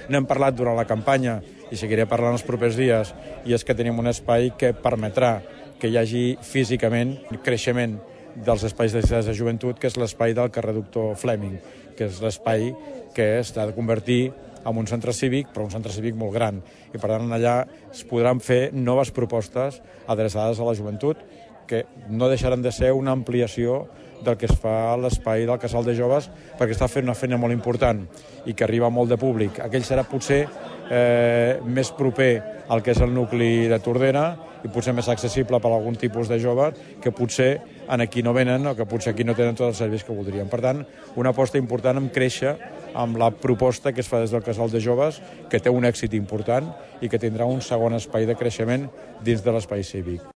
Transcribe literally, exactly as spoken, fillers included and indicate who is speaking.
Speaker 1: N'hem parlat durant la campanya i seguiré parlant els propers dies, i és que tenim un espai que permetrà que hi hagi físicament creixement dels espais de de joventut, que és l'espai del carrer Doctor Fleming, que és l'espai que s'ha de convertir en un centre cívic, però un centre cívic molt gran. I per tant allà es podran fer noves propostes adreçades a la joventut, que no deixaran de ser una ampliació del que es fa a l'espai del Casal de Joves, perquè està fent una feina molt important i que arriba molt de públic. Aquell serà potser eh, més proper al que és el nucli de Tordera i potser més accessible per a algun tipus de joves que potser en aquí no venen o que potser aquí no tenen tots els serveis que voldrien. Per tant, una aposta important en créixer amb la proposta que es fa des del Casal de Joves, que té un èxit important i que tindrà un segon espai de creixement dins de l'espai cívic.